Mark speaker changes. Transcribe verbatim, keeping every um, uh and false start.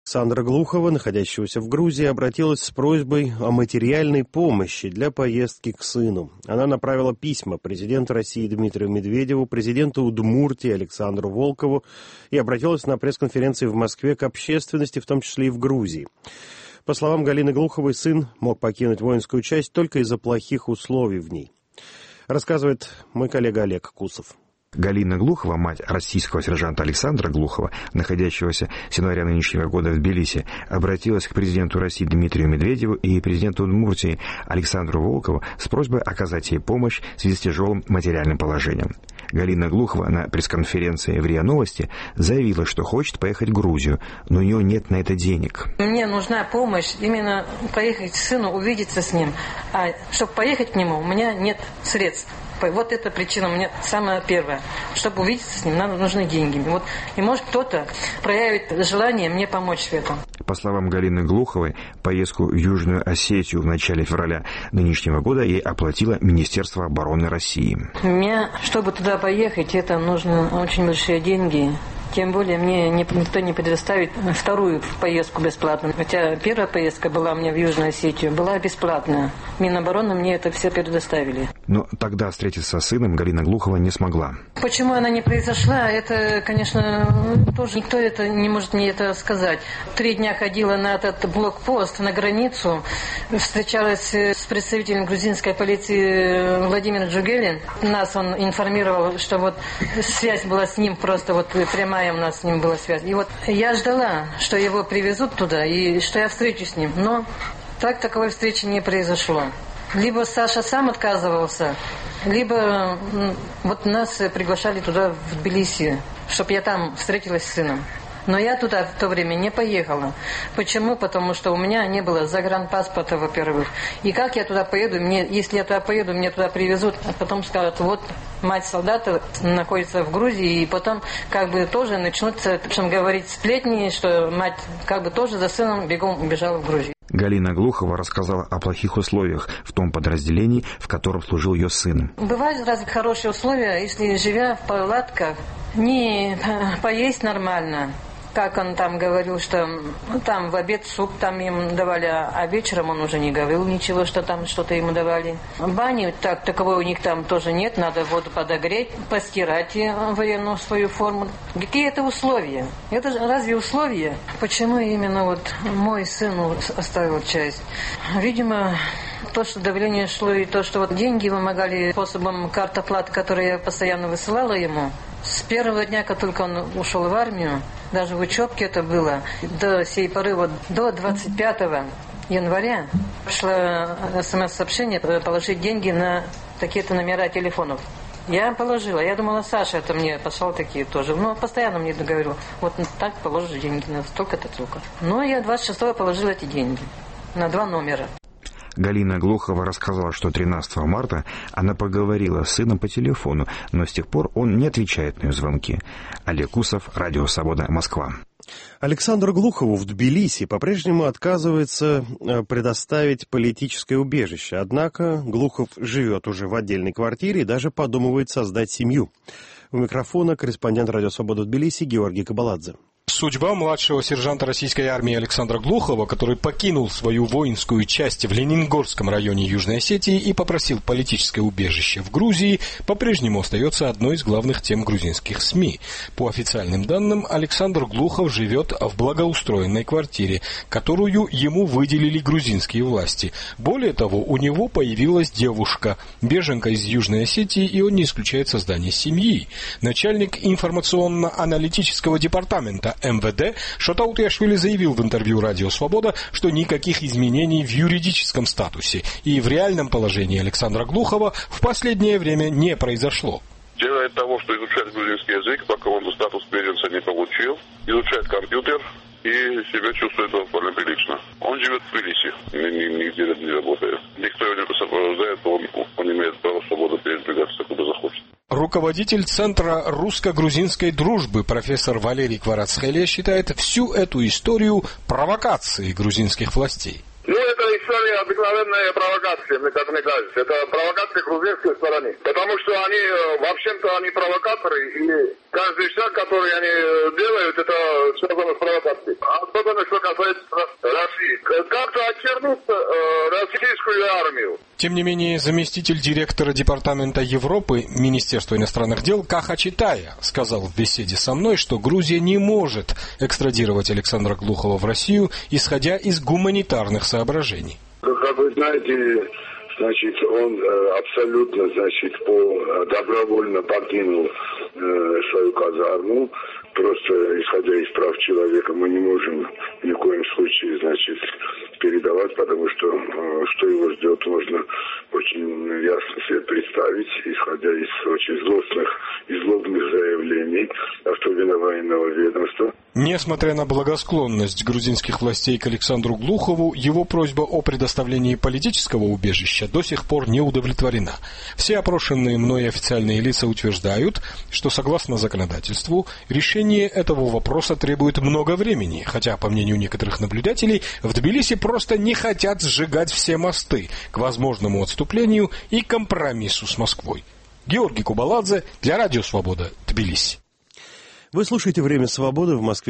Speaker 1: Александра Глухова, находящегося в Грузии, обратилась с просьбой о материальной помощи для поездки к сыну. Она направила письма президенту России Дмитрию Медведеву, президенту Удмуртии Александру Волкову и обратилась на пресс-конференции в Москве к общественности, в том числе и в Грузии. По словам Галины Глуховой, сын мог покинуть воинскую часть только из-за плохих условий в ней. Рассказывает мой коллега Олег Кусов.
Speaker 2: Галина Глухова, мать российского сержанта Александра Глухова, находящегося с января нынешнего года в Тбилиси, обратилась к президенту России Дмитрию Медведеву и президенту Удмуртии Александру Волкову с просьбой оказать ей помощь в связи с тяжелым материальным положением. Галина Глухова на пресс-конференции в РИА Новости заявила, что хочет поехать в Грузию, но у нее нет на это денег.
Speaker 3: Мне нужна помощь, именно поехать к сыну, увидеться с ним. А чтобы поехать к нему, у меня нет средств. Вот эта причина у меня самая первая. Чтобы увидеться с ним, нам нужны деньги. Вот, и может кто-то проявит желание мне помочь в этом.
Speaker 2: По словам Галины Глуховой, поездку в Южную Осетию в начале февраля нынешнего года ей оплатило Министерство обороны России.
Speaker 3: Мне, чтобы туда поехать, это нужно очень большие деньги. Тем более мне никто не предоставит вторую поездку бесплатно. Хотя первая поездка была у меня в Южную Осетию, была бесплатная. Минобороны мне это все предоставили.
Speaker 2: Но тогда встретиться с сыном Галина Глухова не смогла.
Speaker 3: Почему она не произошла, это, конечно, тоже никто это не может мне это сказать. Три дня ходила на этот блокпост, на границу, встречалась с представителем грузинской полиции Владимир Джугелин. Нас он информировал, что вот связь была с ним просто вот прямая. У нас с ним была связь. И вот я ждала, что его привезут туда и что я встречусь с ним. Но так таковой встречи не произошло. Либо Саша сам отказывался, либо вот нас приглашали туда, в Тбилиси, чтобы я там встретилась с сыном. Но я туда в то время не поехала. Почему? Потому что у меня не было загранпаспорта, во-первых. И как я туда поеду? Мне, если я туда поеду, мне туда привезут, а потом скажут, вот мать солдата находится в Грузии, и потом как бы тоже начнутся, чем говорить, сплетни, что мать как бы тоже за сыном бегом убежала в Грузию.
Speaker 2: Галина Глухова рассказала о плохих условиях в том подразделении, в котором служил ее сын.
Speaker 3: Бывают разве хорошие условия, если, живя в палатках, не поесть нормально. Как он там говорил, что ну, там в обед суп там им давали, а вечером он уже не говорил ничего, что там что-то ему давали. Бани так, таковой у них там тоже нет, надо воду подогреть, постирать военную свою форму. Какие это условия? Это же разве условия? Почему именно вот мой сын оставил часть? Видимо, то, что давление шло, и то, что вот деньги вымогали способом карт оплаты, которые я постоянно высылала ему. С первого дня, как только он ушел в армию, даже в учебке это было, до сей поры, вот до двадцать пятого января пришло смс-сообщение положить деньги на такие-то номера телефонов. Я положила. Я думала, Саша это мне послал такие тоже. Но постоянно мне говорил, вот так положишь деньги на столько-то, столько. Но я двадцать шестого положила эти деньги на два номера.
Speaker 2: Галина Глухова рассказала, что тринадцатого марта она поговорила с сыном по телефону, но с тех пор он не отвечает на ее звонки. Олег Кусов, Радио Свобода, Москва.
Speaker 1: Александру Глухову в Тбилиси по-прежнему отказывается предоставить политическое убежище. Однако Глухов живет уже в отдельной квартире и даже подумывает создать семью. У микрофона корреспондент Радио Свобода в Тбилиси Георгий Кабаладзе.
Speaker 4: Судьба младшего сержанта российской армии Александра Глухова, который покинул свою воинскую часть в Ленингорском районе Южной Осетии и попросил политическое убежище в Грузии, по-прежнему остается одной из главных тем грузинских СМИ. По официальным данным, Александр Глухов живет в благоустроенной квартире, которую ему выделили грузинские власти. Более того, у него появилась девушка, беженка из Южной Осетии, и он не исключает создание семьи. Начальник информационно-аналитического департамента эм вэ дэ Шотаут Яшвили заявил в интервью «Радио Свобода», что никаких изменений в юридическом статусе и в реальном положении Александра Глухова в последнее время не произошло.
Speaker 5: Делает того, что изучает грузинский язык, пока он статус беженца не получил, изучает компьютер и себя чувствует довольно прилично. Он живет в Тбилиси, нигде не работает. Никто его не сопровождает, он, он имеет право свободы передвигаться, куда захочет.
Speaker 4: Руководитель Центра русско-грузинской дружбы профессор Валерий Кварацхелия считает всю эту историю провокацией грузинских властей.
Speaker 5: Ну, это история обыкновенная провокация, мне так мне кажется. Это провокация грузинской стороны. Потому что они, в общем-то, они провокаторы, и каждый шаг, который они делают, это связано с провокацией. Особенно, что касается России. Как-то очернуть э, российскую армию.
Speaker 4: Тем не менее, заместитель директора Департамента Европы Министерства иностранных дел Каха Читая сказал в беседе со мной, что Грузия не может экстрадировать Александра Глухова в Россию, исходя из гуманитарных соображений.
Speaker 5: Как вы знаете, значит, он э, абсолютно, значит, по, э, добровольно покинул э, свою казарму. Просто исходя из прав человека мы не можем ни в коем случае, значит, передавать, потому что э, что его ждет, можно очень ясно себе представить, исходя из очень злостных и злобных заявлений автовиновоенного ведомства.
Speaker 4: Несмотря на благосклонность грузинских властей к Александру Глухову, его просьба о предоставлении политического убежища до сих пор не удовлетворена. Все опрошенные мной официальные лица утверждают, что согласно законодательству решение этого вопроса требует много времени, хотя, по мнению некоторых наблюдателей, в Тбилиси просто не хотят сжигать все мосты к возможному отступлению и компромиссу с Москвой. Георгий Кубаладзе для Радио Свобода, Тбилиси.
Speaker 1: Вы слушаете «Время свободы», в Москве